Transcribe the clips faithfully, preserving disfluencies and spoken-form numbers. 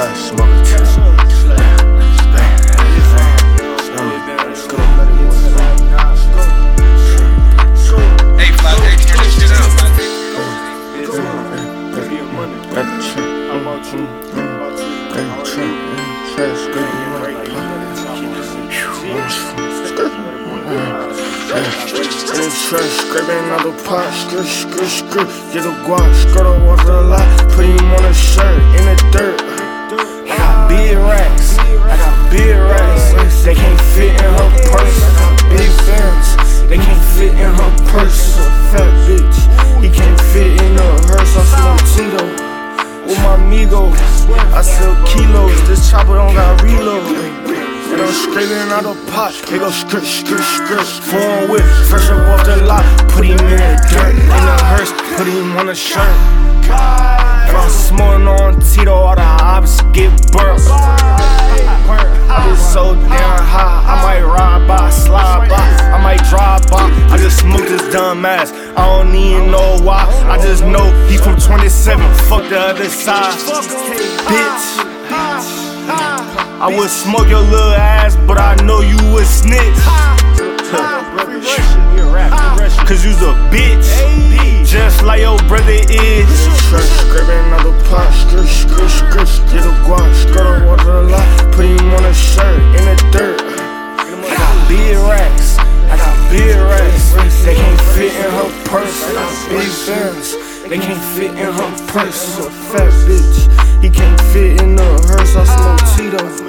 pot, smoke a trap. Hey, Fly, hey, turn this shit up. In the trash, scraping out the pot, skirt, skirt, skirt. Get a guap, skirt up off the lot, put him on a shirt, in the dirt. I got big racks, I got big racks. They can't fit in her purse. I got big bands, they can't fit in her purse. A fat bitch, he can't fit in the hearse. I smoke Tito with my amigo. I sell kilos, this chopper don't got reload. And I'm scraping out the pot, they go skirt, skirt, skirt. Foreign whip, fresh up off the lot, put him in the dirt. In the hearse, put him on a shirt. If I'm smoking on Tito, all the ops get burnt. I been so damn high, I might ride by, slide by, I might drive by. I just smoked this dumb ass, I don't even know why. I just know he from twenty-seven, fuck the other side. Bitch, I would smoke your little ass, but I know you would snitch. Cause you's a bitch, just like your brother is. Scraping out the pot, skirt, skirt, skirt. Get a guap, skirt up water a lot, put him on a shirt, in the dirt. I got big racks, I got big racks. They can't fit in her purse. I got big bands, they can't fit in her purse. A fat bitch, he can't fit in the hearse. I smoke Tito.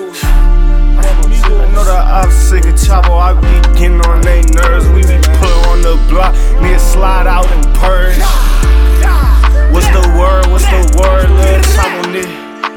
I know that I'm sick of Chopper, I be getting on they nerves. We be put on the block, me and slide out and purge. What's the word, what's the word, little Chopper nigga?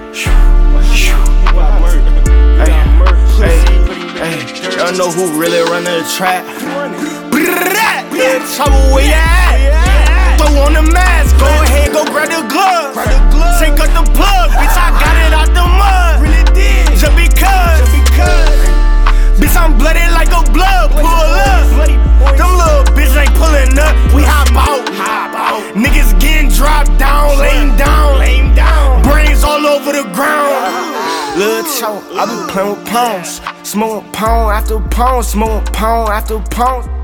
Hey, hey, hey, y'all know who really run the trap? Little Chopper, where you at? Throw on the mask, go ahead, go grab the glove. Take up the plug, bitch, I got it out the mud. Really did, just because. Bitch, I'm blooded like a blood, pull up. Them little bitches ain't pulling up, we hop out. Niggas getting dropped down, laying down. Brains all over the ground. Lil' Chow, I be playing with pounds. Smoking pound after pound, smoking pound after pound.